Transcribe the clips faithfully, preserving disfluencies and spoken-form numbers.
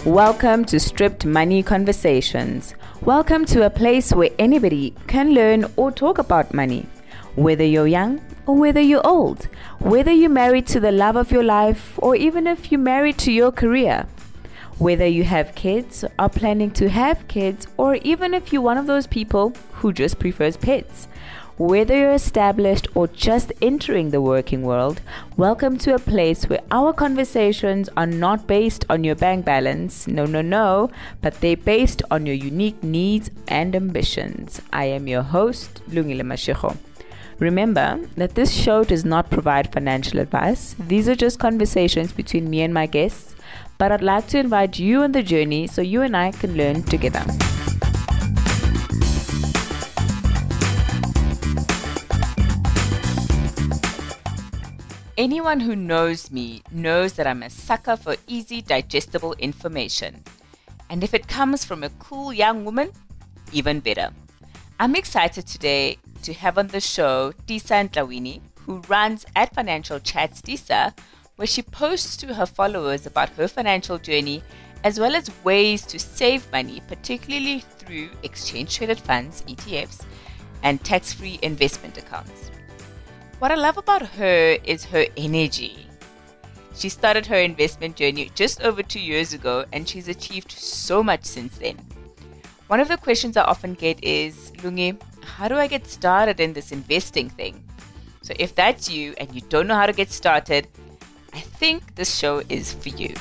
Welcome to Stripped Money Conversations. Welcome to a place where anybody can learn or talk about money. Whether you're young or whether you're old, whether you're married to the love of your life or even if you're married to your career, whether you have kids, are planning to have kids, or even if you're one of those people who just prefers pets. Whether you're established or just entering the working world, welcome to a place where our conversations are not based on your bank balance, no, no, no, but they're based on your unique needs and ambitions. I am your host, Lungile Mashego. Remember that this show does not provide financial advice. These are just conversations between me and my guests, but I'd like to invite you on the journey so you and I can learn together. Anyone who knows me knows that I'm a sucker for easy, digestible information. And if it comes from a cool young woman, even better. I'm excited today to have on the show Tisa Ntlawini, who runs at Financial Chats Tisa, where she posts to her followers about her financial journey, as well as ways to save money, particularly through exchange-traded funds, E T Fs, and tax-free investment accounts. What I love about her is her energy. She started her investment journey just over two years ago, and she's achieved so much since then. One of the questions I often get is, Lungi, how do I get started in this investing thing? So if that's you and you don't know how to get started, I think this show is for you.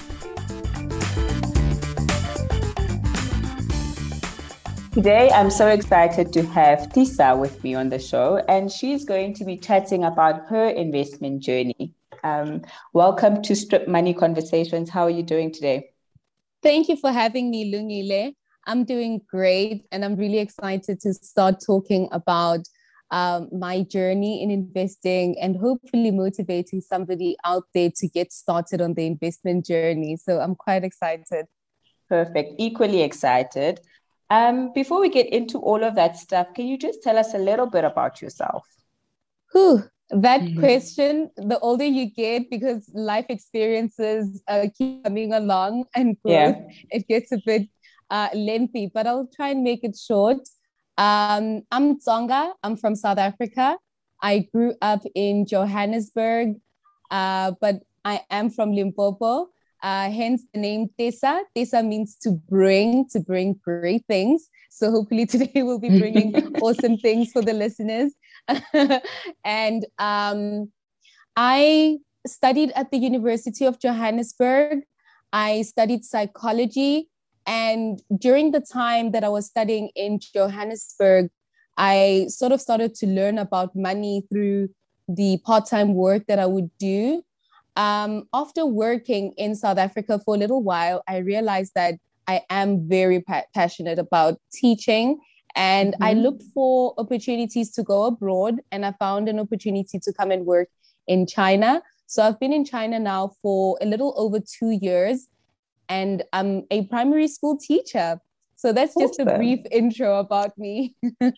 Today, I'm so excited to have Tisa with me on the show, and she's going to be chatting about her investment journey. Um, welcome to Strip Money Conversations. How are you doing today? Thank you for having me, Lungile. I'm doing great, and I'm really excited to start talking about um, my journey in investing and hopefully motivating somebody out there to get started on the investment journey. So I'm quite excited. Perfect. Equally excited. Um, before we get into all of that stuff, can you just tell us a little bit about yourself? Whew, that mm-hmm. question, the older you get, because life experiences uh, keep coming along and growth, yeah. It gets a bit uh, lengthy, but I'll try and make it short. Um, I'm Tsonga. I'm from South Africa. I grew up in Johannesburg, uh, but I am from Limpopo. Uh, hence the name Tesa. Tesa means to bring, to bring great things. So hopefully today we'll be bringing awesome things for the listeners. and um, I studied at the University of Johannesburg. I studied psychology. And during the time that I was studying in Johannesburg, I sort of started to learn about money through the part-time work that I would do. Um, after working in South Africa for a little while, I realized that I am very pa- passionate about teaching, and mm-hmm. I looked for opportunities to go abroad, and I found an opportunity to come and work in China. So I've been in China now for a little over two years, and I'm a primary school teacher. So that's just awesome. A brief intro about me.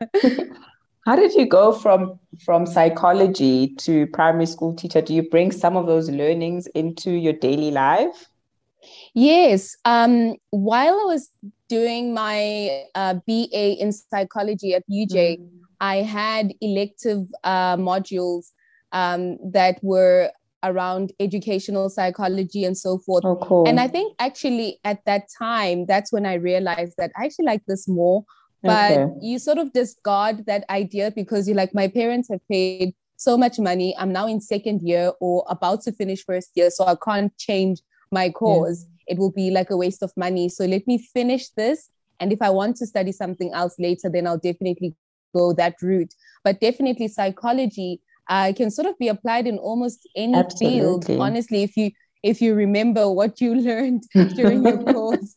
How did you go from, from psychology to primary school teacher? Do you bring some of those learnings into your daily life? Yes. Um, while I was doing my uh, B A in psychology at U J, mm. I had elective uh, modules um, that were around educational psychology and so forth. Oh, cool. And I think actually at that time, that's when I realized that I actually like this more. But okay. You sort of discard that idea because you're like, my parents have paid so much money. I'm now in second year or about to finish first year, so I can't change my course. Yeah. It will be like a waste of money. So let me finish this. And if I want to study something else later, then I'll definitely go that route. But definitely psychology uh, can sort of be applied in almost any Absolutely. Field. Honestly, if you if you remember what you learned during your course.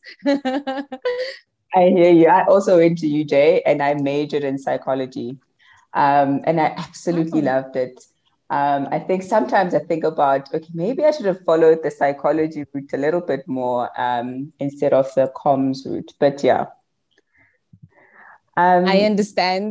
I hear you. I also went to U J and I majored in psychology. Um, and I absolutely oh. loved it. Um, I think sometimes I think about, okay, maybe I should have followed the psychology route a little bit more um, instead of the comms route. But yeah. Um, I understand.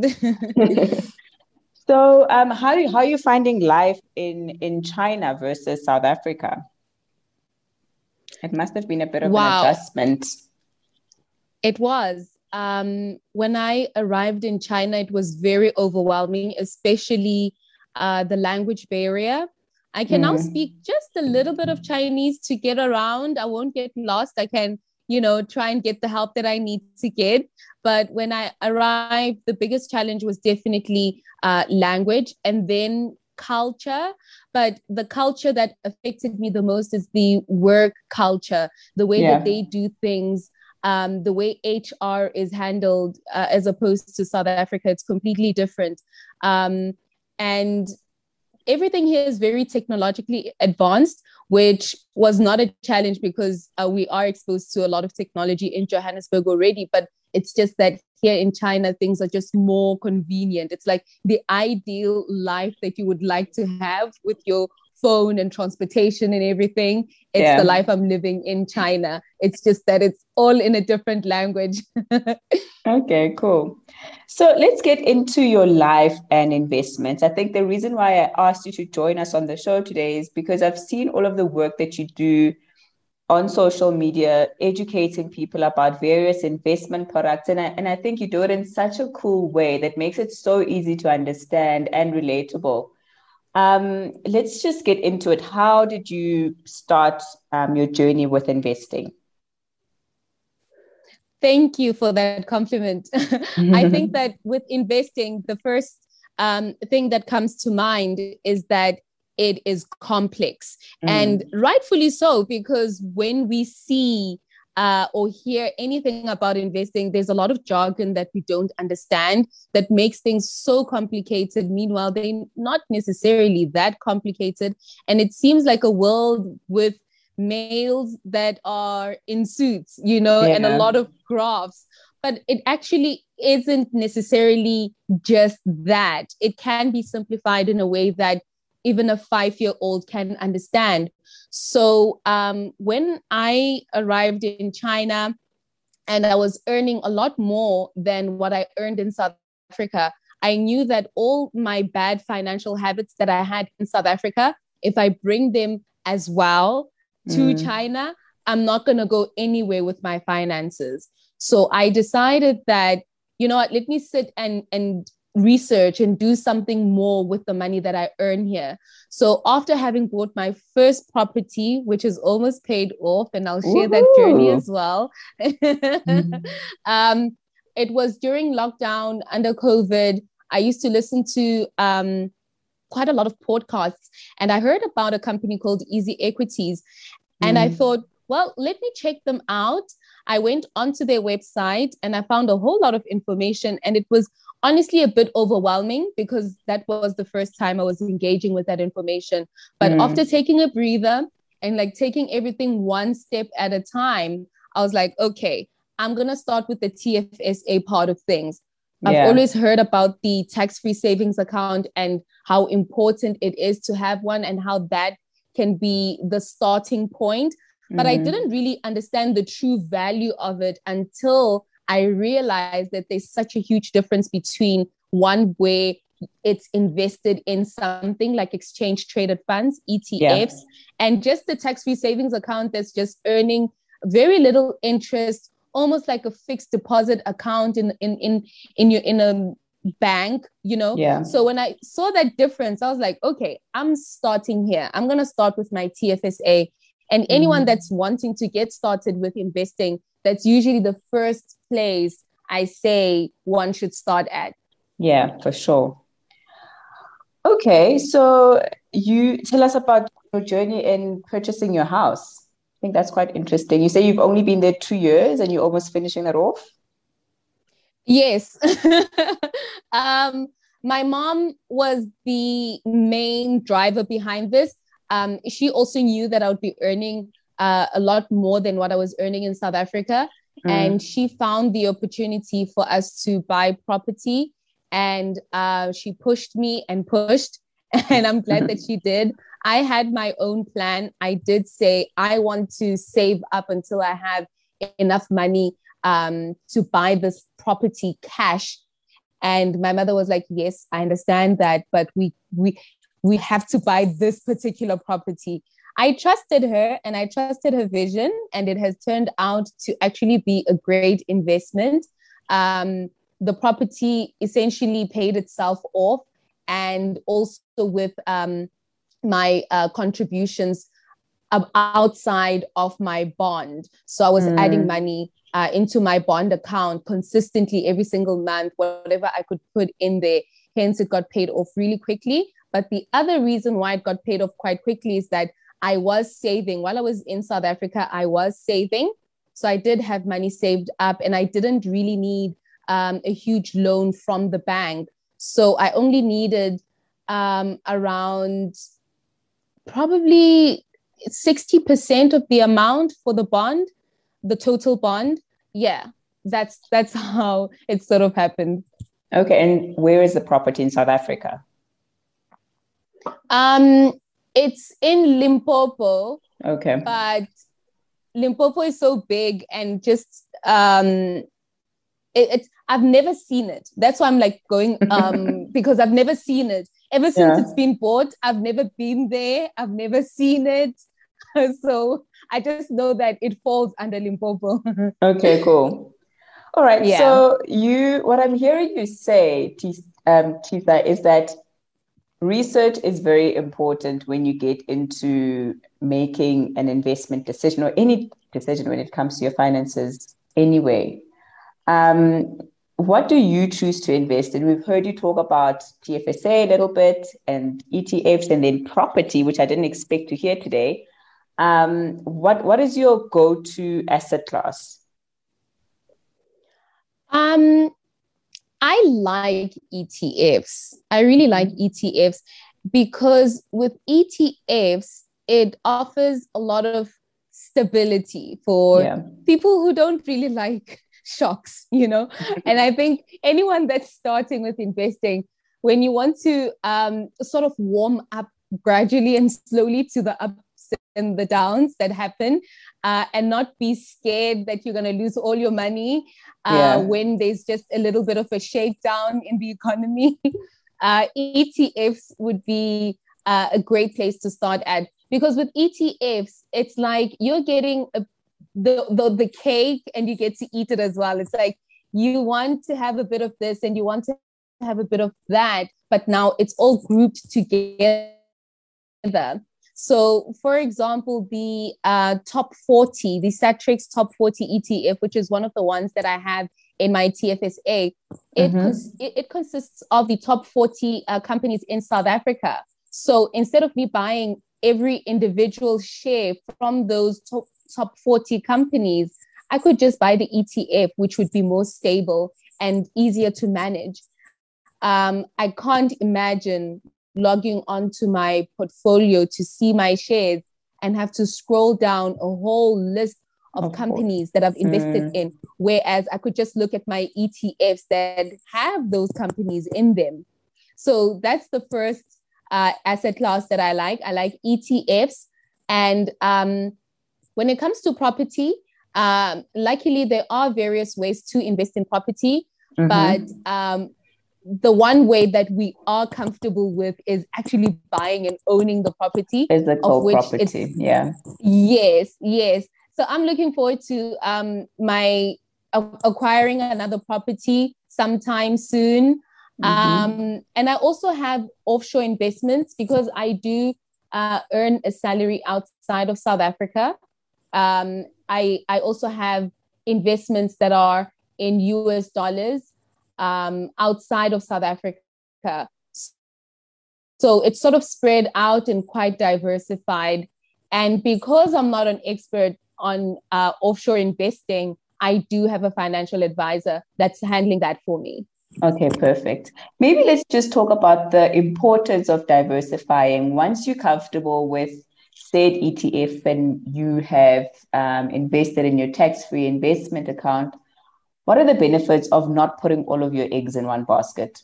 so um, how, do you, how are you finding life in, in China versus South Africa? It must have been a bit of Wow. an adjustment. It was. Um, when I arrived in China, it was very overwhelming, especially uh, the language barrier. I can mm. now speak just a little bit of Chinese to get around. I won't get lost. I can, you know, try and get the help that I need to get. But when I arrived, the biggest challenge was definitely uh, language and then culture. But the culture that affected me the most is the work culture, the way yeah. that they do things. Um, the way H R is handled uh, as opposed to South Africa, it's completely different. Um, and everything here is very technologically advanced, which was not a challenge because uh, we are exposed to a lot of technology in Johannesburg already. But it's just that here in China, things are just more convenient. It's like the ideal life that you would like to have with your phone and transportation and everything. It's yeah. the life I'm living in China. It's just that it's all in a different language. Okay, cool. So let's get into your life and investments. I think the reason why I asked you to join us on the show today is because I've seen all of the work that you do on social media, educating people about various investment products. And I, and I think you do it in such a cool way that makes it so easy to understand and relatable. Um, let's just get into it. How did you start um, your journey with investing? Thank you for that compliment. I think that with investing, the first um, thing that comes to mind is that it is complex. Mm. And rightfully so, because when we see uh, or hear anything about investing, there's a lot of jargon that we don't understand that makes things so complicated. Meanwhile, they're not necessarily that complicated. And it seems like a world with males that are in suits, you know, yeah. and a lot of graphs. But it actually isn't necessarily just that. It can be simplified in a way that even a five-year-old can understand. So um, when I arrived in China and I was earning a lot more than what I earned in South Africa, I knew that all my bad financial habits that I had in South Africa, if I bring them as well to mm. China, I'm not going to go anywhere with my finances. So I decided that, you know what, let me sit and, and research and do something more with the money that I earn here. So after having bought my first property, which is almost paid off, and I'll share Ooh. that journey as well. mm. um, it was during lockdown under COVID. I used to listen to um, quite a lot of podcasts, and I heard about a company called Easy Equities. And mm. I thought, well, let me check them out. I went onto their website and I found a whole lot of information, and it was honestly a bit overwhelming because that was the first time I was engaging with that information. But mm. after taking a breather and like taking everything one step at a time, I was like, okay, I'm going to start with the T F S A part of things. Yeah. I've always heard about the tax-free savings account and how important it is to have one and how that can be the starting point. But mm. I didn't really understand the true value of it until I realized that there's such a huge difference between one where it's invested in something like exchange traded funds, E T Fs, yeah. and just the tax-free savings account that's just earning very little interest, almost like a fixed deposit account in in in in your in a bank, you know. Yeah. So when I saw that difference, I was like, okay, I'm starting here. I'm gonna start with my T F S A. And anyone mm. that's wanting to get started with investing, that's usually the first place I say one should start at. Yeah, for sure. Okay, so you tell us about your journey in purchasing your house. I think that's quite interesting. You say you've only been there two years and you're almost finishing that off? Yes. um, my mom was the main driver behind this. Um, she also knew that I would be earning uh, a lot more than what I was earning in South Africa. Mm. And she found the opportunity for us to buy property. And uh, she pushed me and pushed. And I'm glad that she did. I had my own plan. I did say, I want to save up until I have enough money um, to buy this property cash. And my mother was like, yes, I understand that, but we we we have to buy this particular property. I trusted her and I trusted her vision, and it has turned out to actually be a great investment. Um, the property essentially paid itself off, and also with um, my uh, contributions outside of my bond. So I was mm. adding money uh, into my bond account consistently every single month, whatever I could put in there. Hence, it got paid off really quickly. But the other reason why it got paid off quite quickly is that I was saving. While I was in South Africa, I was saving. So I did have money saved up, and I didn't really need um, a huge loan from the bank. So I only needed um, around probably sixty percent of the amount for the bond, the total bond. Yeah, that's that's how it sort of happened. Okay, and where is the property in South Africa? Um, it's in Limpopo. Okay. But Limpopo is so big, and just um, it, it I've never seen it. That's why I'm like going um because I've never seen it. Ever since yeah. it's been bought, I've never been there. I've never seen it. So I just know that it falls under Limpopo. Okay, cool. All right. Yeah. So you, what I'm hearing you say, um, Tisa, is that research is very important when you get into making an investment decision or any decision when it comes to your finances anyway. Um, what do you choose to invest in? We've heard you talk about T F S A a little bit and E T Fs and then property, which I didn't expect to hear today. Um, what, what is your go-to asset class? Um, I like E T Fs. I really like E T Fs because with E T Fs, it offers a lot of stability for yeah. people who don't really like shocks, you know. And I think anyone that's starting with investing, when you want to um, sort of warm up gradually and slowly to the ups and the downs that happen, uh, and not be scared that you're going to lose all your money uh, yeah. when there's just a little bit of a shakedown in the economy, uh, E T Fs would be uh, a great place to start at. Because with E T Fs, it's like you're getting a The, the the cake and you get to eat it as well. It's like you want to have a bit of this and you want to have a bit of that, but now it's all grouped together. So, for example, the uh, top forty, the Satrix top forty E T F, which is one of the ones that I have in my T F S A, it, mm-hmm. cons- it, it consists of the top forty uh, companies in South Africa. So instead of me buying every individual share from those top top forty companies, I could just buy the E T F, which would be more stable and easier to manage. Um, I can't imagine logging onto my portfolio to see my shares and have to scroll down a whole list of, of companies that I've invested mm. in, whereas I could just look at my E T Fs that have those companies in them. So that's the first uh, asset class that I like. I like E T Fs. And um, when it comes to property, um, luckily there are various ways to invest in property, mm-hmm. but um, the one way that we are comfortable with is actually buying and owning the property. Physical property, yeah. Yes, yes. So I'm looking forward to um, my uh, acquiring another property sometime soon. Mm-hmm. Um, and I also have offshore investments because I do uh, earn a salary outside of South Africa. Um, I, I also have investments that are in U S dollars um, outside of South Africa. So it's sort of spread out and quite diversified. And because I'm not an expert on uh, offshore investing, I do have a financial advisor that's handling that for me. Okay, perfect. Maybe let's just talk about the importance of diversifying. Once you're comfortable with said E T F and you have um, invested in your tax-free investment account, what are the benefits of not putting all of your eggs in one basket?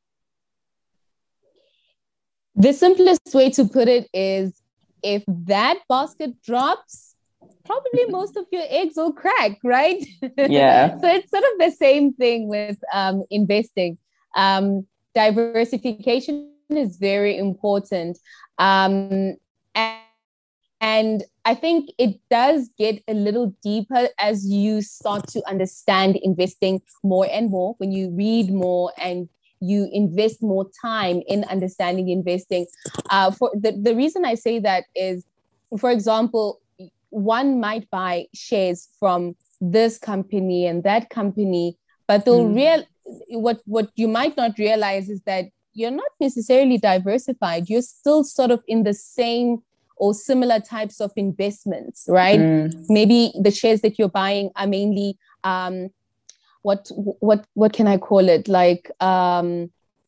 The simplest way to put it is if that basket drops, probably most of your eggs will crack, right? Yeah. So it's sort of the same thing with um, investing. Um, diversification is very important. Um, and And I think it does get a little deeper as you start to understand investing more and more, when you read more and you invest more time in understanding investing. Uh, for the, the reason I say that is, for example, one might buy shares from this company and that company, but they'll mm. real what what you might not realize is that you're not necessarily diversified. You're still sort of in the same or similar types of investments, right? Mm. Maybe the shares that you're buying are mainly um, what what what can I call it? Like um,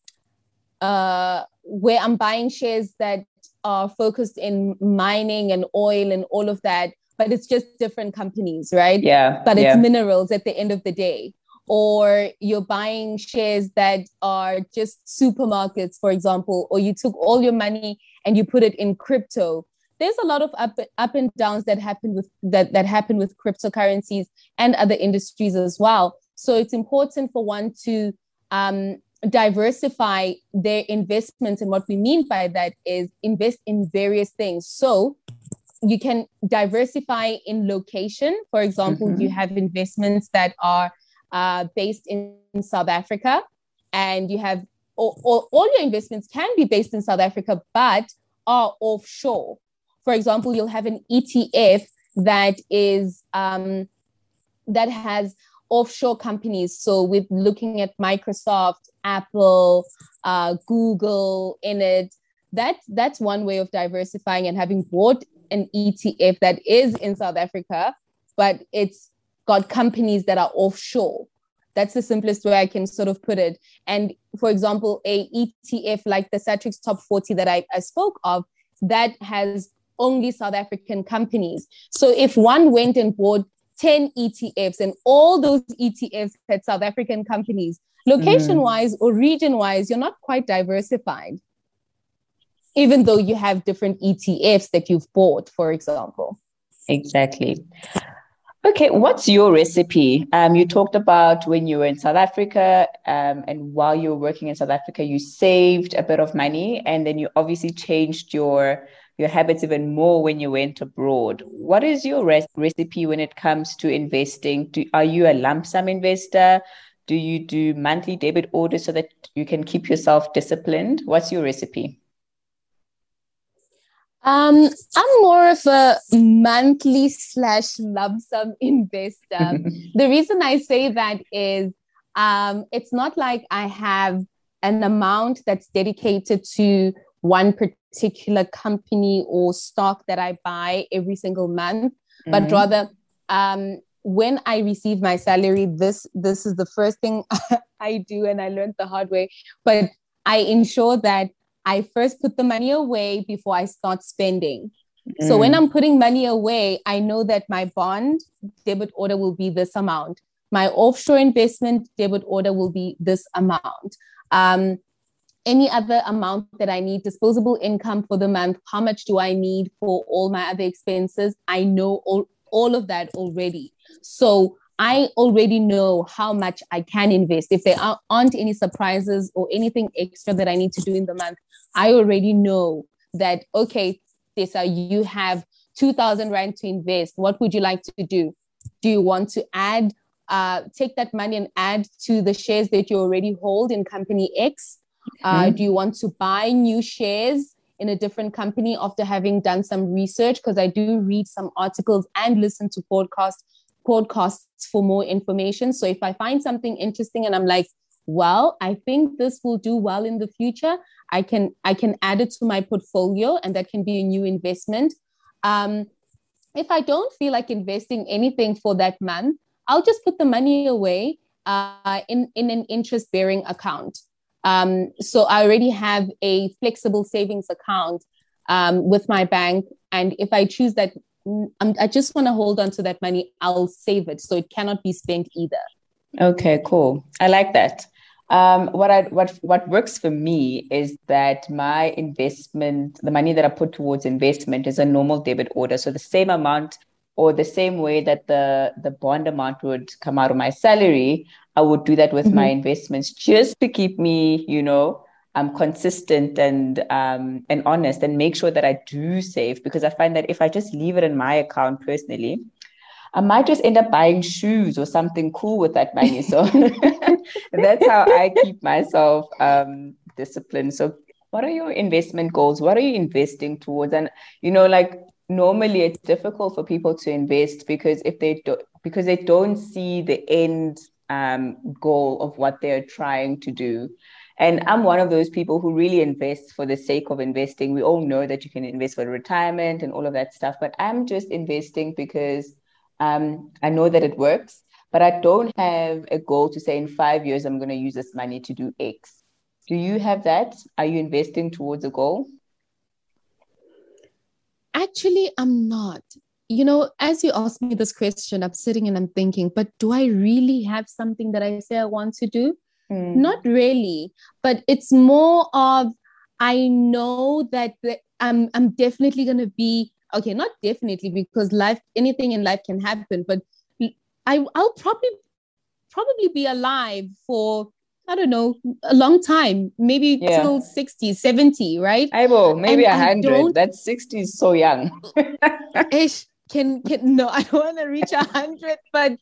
uh, where I'm buying shares that are focused in mining and oil and all of that, but it's just different companies, right? Yeah. But it's yeah. minerals at the end of the day. Or you're buying shares that are just supermarkets, for example, or you took all your money and you put it in crypto. There's a lot of up, up and downs that happen with that, that happen with cryptocurrencies and other industries as well. So it's important for one to um, diversify their investments. And what we mean by that is invest in various things. So you can diversify in location. For example, mm-hmm. you have investments that are uh, based in South Africa, and you have all, all, all your investments can be based in South Africa, but are offshore. For example, you'll have an E T F that is um, that has offshore companies. So with looking at Microsoft, Apple, uh, Google in it, that, that's one way of diversifying, and having bought an E T F that is in South Africa, but it's got companies that are offshore. That's the simplest way I can sort of put it. And for example, a E T F like the Satrix Top forty that I, I spoke of, that has only South African companies. So if one went and bought ten E T Fs and all those E T Fs had South African companies, location-wise mm. or region-wise, you're not quite diversified, even though you have different E T Fs that you've bought, for example. Exactly. Okay, what's your recipe? Um, you talked about when you were in South Africa, um, and while you were working in South Africa, you saved a bit of money, and then you obviously changed your your habits even more when you went abroad. What is your res- recipe when it comes to investing? Do, are you a lump sum investor? Do you do monthly debit orders so that you can keep yourself disciplined? What's your recipe? Um, I'm more of a monthly slash lump sum investor. The reason I say that is um, it's not like I have an amount that's dedicated to one particular company or stock that I buy every single month, mm-hmm. but rather um, when I receive my salary, this this is the first thing I do, and I learned the hard way, but I ensure that I first put the money away before I start spending. Mm. So when I'm putting money away, I know that my bond debit order will be this amount. My offshore investment debit order will be this amount. Um, any other amount that I need, disposable income for the month, how much do I need for all my other expenses? I know all, all of that already. So I already know how much I can invest. If there aren't any surprises or anything extra that I need to do in the month, I already know that, okay, Tessa, you have two thousand rand to invest. What would you like to do? Do you want to add, uh, take that money and add to the shares that you already hold in company X? Uh, mm-hmm. Do you want to buy new shares in a different company after having done some research? Because I do read some articles and listen to podcasts podcasts for more information. So if I find something interesting and I'm like, well, I think this will do well in the future, I can I can add it to my portfolio, and that can be a new investment. Um, if I don't feel like investing anything for that month, I'll just put the money away uh, in, in an interest-bearing account. Um, so I already have a flexible savings account um, with my bank. And if I choose that, I'm, I just want to hold on to that money, I'll save it. So it cannot be spent either. Okay, cool. I like that. Um, what I what what works for me is that my investment, the money that I put towards investment, is a normal debit order. So the same amount, or the same way that the the bond amount would come out of my salary, I would do that with mm-hmm. my investments, just to keep me, you know, I'm consistent and um, and honest and make sure that I do save, because I find that if I just leave it in my account personally, I might just end up buying shoes or something cool with that money. So that's how I keep myself um, disciplined. So what are your investment goals? What are you investing towards? And, you know, like normally it's difficult for people to invest because if they do, because they don't see the end um, goal of what they're trying to do. And I'm one of those people who really invests for the sake of investing. We all know that you can invest for retirement and all of that stuff, but I'm just investing because um, I know that it works, but I don't have a goal to say in five years, I'm going to use this money to do X. Do you have that? Are you investing towards a goal? Actually, I'm not. You know, as you ask me this question, I'm sitting and I'm thinking, but do I really have something that I say I want to do? Mm. Not really, but it's more of, I know that I'm, I'm definitely going to be, okay, not definitely, because life, anything in life can happen, but I, I'll probably, probably be alive for, I don't know, a long time, maybe yeah. till sixty, seventy, right? I will, maybe a hundred. That's sixty is so young. Ish, can, can, no, I don't want to reach a hundred, but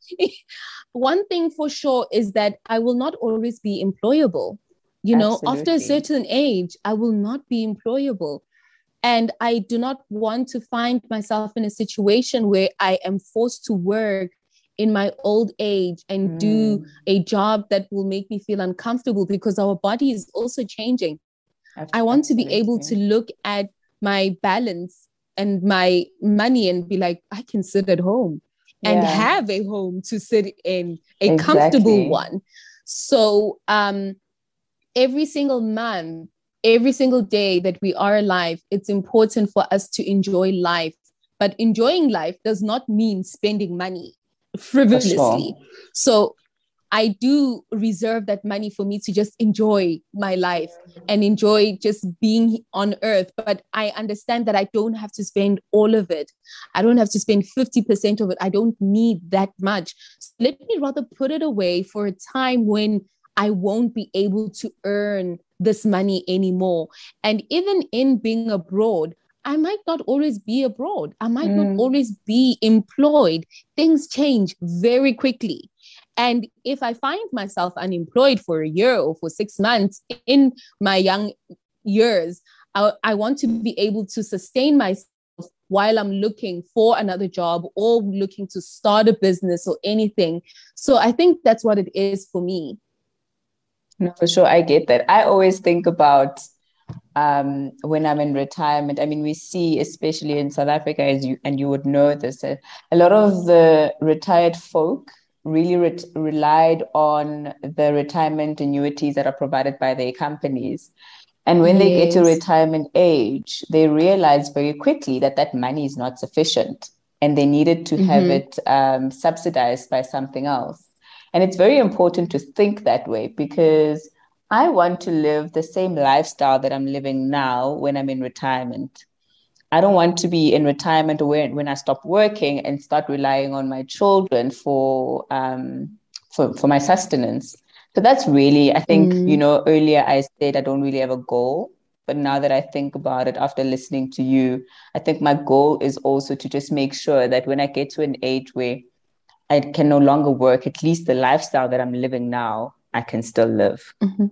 one thing for sure is that I will not always be employable. You know, Absolutely. After a certain age, I will not be employable. And I do not want to find myself in a situation where I am forced to work in my old age and mm. do a job that will make me feel uncomfortable, because our body is also changing. Absolutely. I want to be able to look at my balance and my money and be like, I can sit at home yeah. and have a home to sit in, a exactly. comfortable one. So um, every single month, every single day that we are alive, it's important for us to enjoy life. But enjoying life does not mean spending money frivolously. Sure. So I do reserve that money for me to just enjoy my life and enjoy just being on earth. But I understand that I don't have to spend all of it. I don't have to spend fifty percent of it. I don't need that much. So let me rather put it away for a time when I won't be able to earn this money anymore. And even in being abroad, I might not always be abroad. I might mm. not always be employed. Things change very quickly. And if I find myself unemployed for a year or for six months in my young years, I, I want to be able to sustain myself while I'm looking for another job or looking to start a business or anything. So I think that's what it is for me. No, for sure. I get that. I always think about um, when I'm in retirement. I mean, we see, especially in South Africa, as you and you would know this, uh, a lot of the retired folk really re- relied on the retirement annuities that are provided by their companies. And when yes. they get to retirement age, they realize very quickly that that money is not sufficient and they needed to mm-hmm. have it um, subsidized by something else. And it's very important to think that way, because I want to live the same lifestyle that I'm living now when I'm in retirement. I don't want to be in retirement or when, when I stop working and start relying on my children for um for, for my sustenance. So that's really, I think, mm. you know, earlier I said I don't really have a goal. But now that I think about it after listening to you, I think my goal is also to just make sure that when I get to an age where I can no longer work, at least the lifestyle that I'm living now, I can still live. Mm-hmm.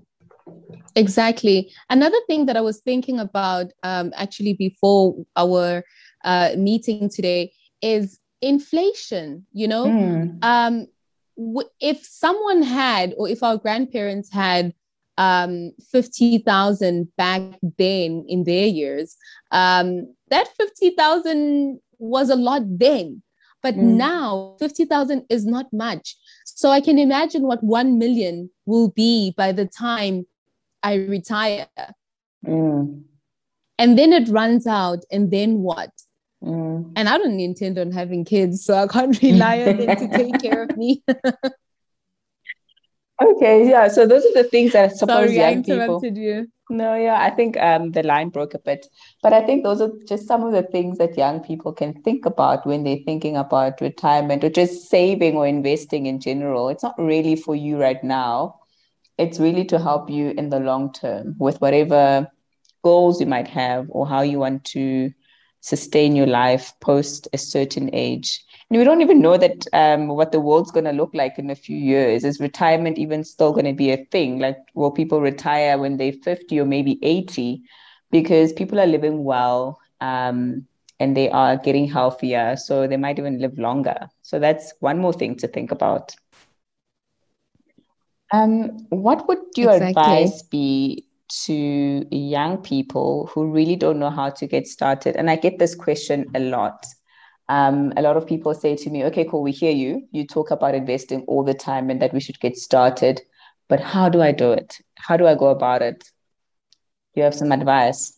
Exactly. Another thing that I was thinking about um, actually before our uh, meeting today is inflation. You know, mm. um, w- if someone had, or if our grandparents had um, fifty thousand back then in their years, um, that fifty thousand was a lot then. But mm. now fifty thousand is not much. So I can imagine what one million will be by the time I retire. Mm. And then it runs out. And then what? Mm. And I don't intend on having kids, so I can't rely on them to take care of me. Okay, yeah. So those are the things that I suppose Sorry, young I interrupted people... you. No, yeah, I think um, the line broke a bit. But I think those are just some of the things that young people can think about when they're thinking about retirement or just saving or investing in general. It's not really for you right now. it's really to help you in the long term with whatever goals you might have or how you want to sustain your life post a certain age. And we don't even know that um, what the world's going to look like in a few years. Is retirement even still going to be a thing? Like, will people retire when they're fifty or maybe eighty? Because people are living well um, and they are getting healthier. So they might even live longer. So that's one more thing to think about. Um, what would your Exactly. advice be to young people who really don't know how to get started? And I get this question a lot. Um, a lot of people say to me, okay, cool, we hear you. You talk about investing all the time and that we should get started. But how do I do it? How do I go about it? Do you have some advice?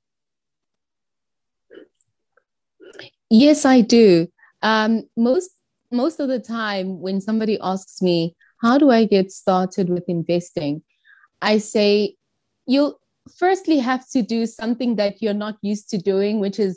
Yes, I do. Um, most most of the time when somebody asks me, how do I get started with investing? I say, you'll firstly have to do something that you're not used to doing, which is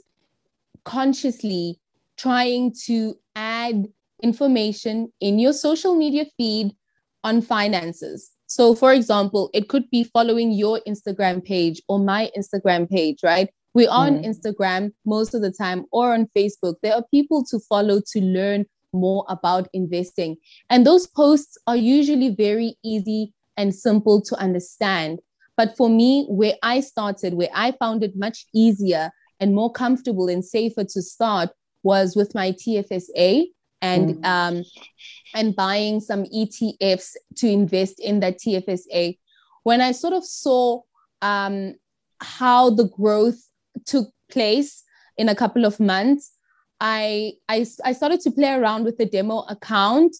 consciously trying to add information in your social media feed on finances. So, for example, it could be following your Instagram page or my Instagram page, right? We're on mm. Instagram most of the time or on Facebook. There are people to follow to learn more about investing. And those posts are usually very easy and simple to understand. But for me, where I started, where I found it much easier and more comfortable and safer to start was with my T F S A and mm. um, and buying some E T Fs to invest in that T F S A. When I sort of saw um, how the growth took place in a couple of months, I, I, I started to play around with the demo account.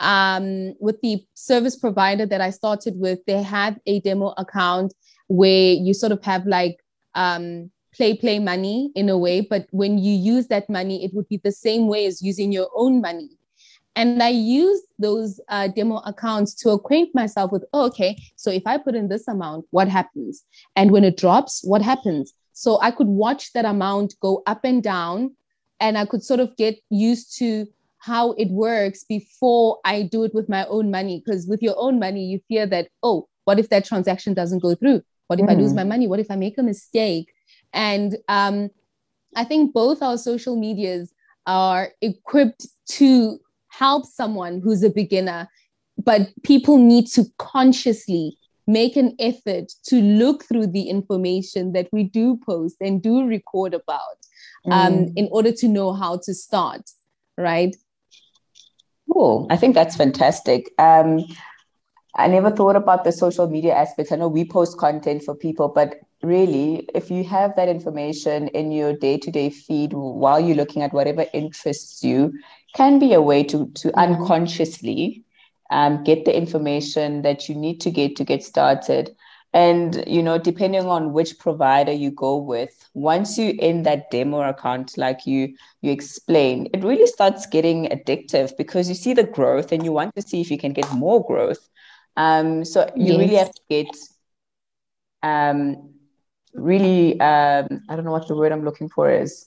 Um, with the service provider that I started with, they had a demo account where you sort of have like um, play, play money in a way. But when you use that money, it would be the same way as using your own money. And I used those uh, demo accounts to acquaint myself with, oh, okay, so if I put in this amount, what happens? And when it drops, what happens? So I could watch that amount go up and down, and I could sort of get used to how it works before I do it with my own money. Because with your own money, you fear that, oh, what if that transaction doesn't go through? What if mm. I lose my money? What if I make a mistake? And um, I think both our social medias are equipped to help someone who's a beginner, but people need to consciously make an effort to look through the information that we do post and do record about um, mm. in order to know how to start, right? Oh, I think that's fantastic. Um, I never thought about the social media aspects. I know we post content for people, but really, if you have that information in your day-to-day feed while you're looking at whatever interests you, can be a way to, to mm-hmm. unconsciously um, get the information that you need to get to get started. And, you know, depending on which provider you go with, once you're in that demo account, like you you explain, it really starts getting addictive because you see the growth and you want to see if you can get more growth. Um, so you yes. really have to get um, really, um, I don't know what the word I'm looking for is,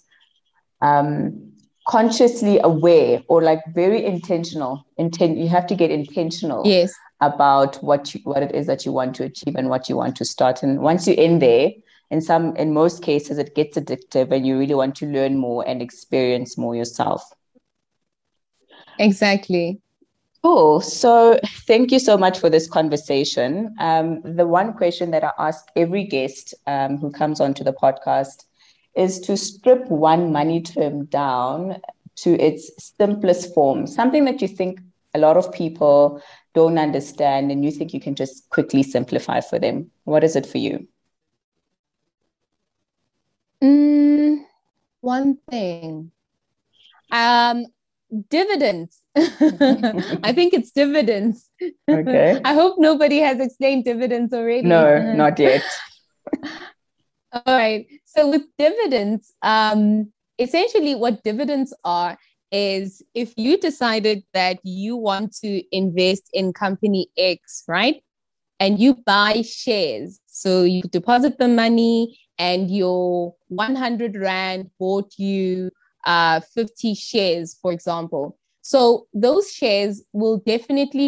um, consciously aware or like very intentional. Intent. You have to get intentional yes. about what you, what it is that you want to achieve and what you want to start. And once you're in there, in some, in most cases, it gets addictive and you really want to learn more and experience more yourself. Exactly. Cool. So thank you so much for this conversation. Um, the one question that I ask every guest um, who comes onto the podcast is to strip one money term down to its simplest form, something that you think a lot of people don't understand and you think you can just quickly simplify for them. What is it for you? Mm, one thing. Um, dividends. I think it's dividends. Okay. I hope nobody has explained dividends already. No, not yet. All right. So with dividends, um, essentially what dividends are is if you decided that you want to invest in company X, right? And you buy shares. So you deposit the money and your one hundred Rand bought you uh, fifty shares, for example. So those shares will definitely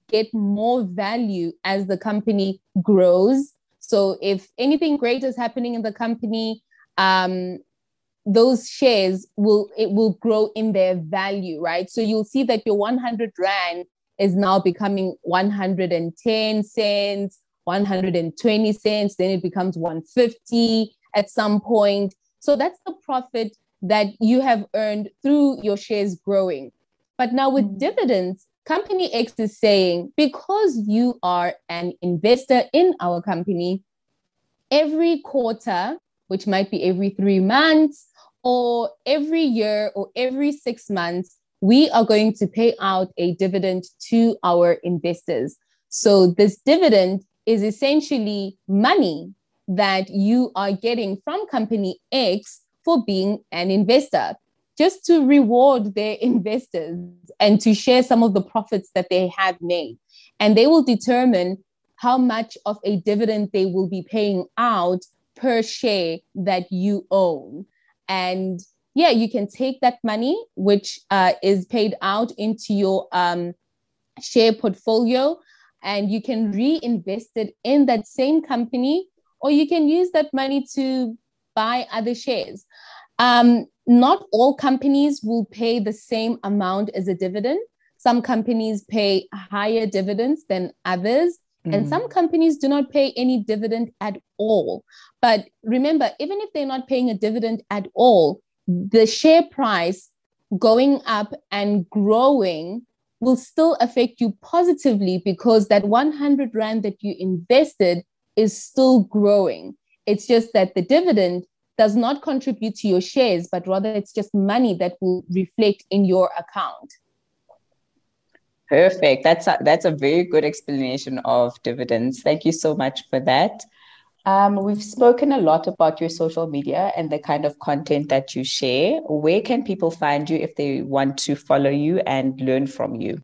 get more value as the company grows. So if anything great is happening in the company, um, those shares will, it will grow in their value, right? So you'll see that your one hundred Rand is now becoming one hundred ten cents, one hundred twenty cents, then it becomes one hundred fifty at some point. So that's the profit that you have earned through your shares growing. But now with mm-hmm. dividends, Company X is saying, because you are an investor in our company, every quarter, which might be every three months, or every year, or every six months, we are going to pay out a dividend to our investors. So this dividend is essentially money that you are getting from Company X for being an investor, just to reward their investors and to share some of the profits that they have made. And they will determine how much of a dividend they will be paying out per share that you own. And yeah, you can take that money, which uh, is paid out, into your um, share portfolio, and you can reinvest it in that same company, or you can use that money to buy other shares. Um, not all companies will pay the same amount as a dividend. Some companies pay higher dividends than others, mm. and some companies do not pay any dividend at all. But remember, even if they're not paying a dividend at all, the share price going up and growing will still affect you positively, because that one hundred Rand that you invested is still growing. It's just that the dividend does not contribute to your shares, but rather it's just money that will reflect in your account. Perfect. That's a, that's a very good explanation of dividends. Thank you so much for that. Um, we've spoken a lot about your social media and the kind of content that you share. Where can people find you if they want to follow you and learn from you?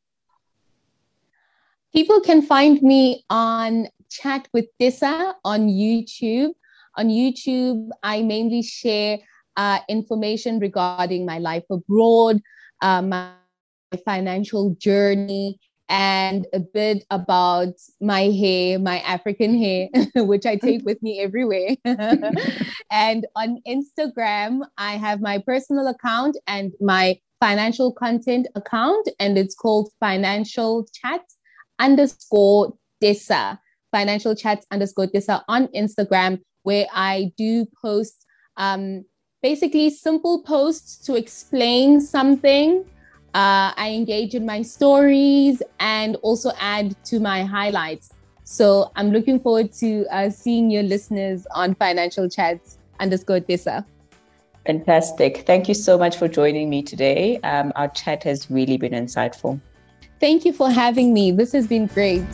People can find me on Chat with Disa on YouTube. On YouTube, I mainly share uh, information regarding my life abroad, uh, my financial journey, and a bit about my hair, my African hair, which I take with me everywhere. And on Instagram, I have my personal account and my financial content account, and it's called Financial Chat underscore Disa. Financial Chats underscore Disa on Instagram, where I do post um, basically simple posts to explain something. Uh, I engage in my stories and also add to my highlights. So I'm looking forward to uh, seeing your listeners on Financial Chats underscore Disa. Fantastic. Thank you so much for joining me today. Um, our chat has really been insightful. Thank you for having me. This has been great.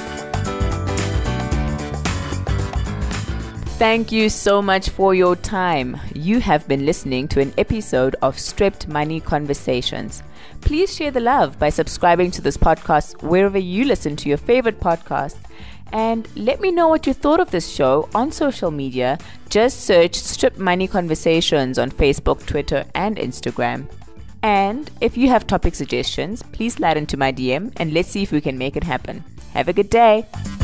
Thank you so much for your time. You have been listening to an episode of Stripped Money Conversations. Please share the love by subscribing to this podcast wherever you listen to your favorite podcasts. And let me know what you thought of this show on social media. Just search Stripped Money Conversations on Facebook, Twitter, and Instagram. And if you have topic suggestions, please slide into my D M and let's see if we can make it happen. Have a good day.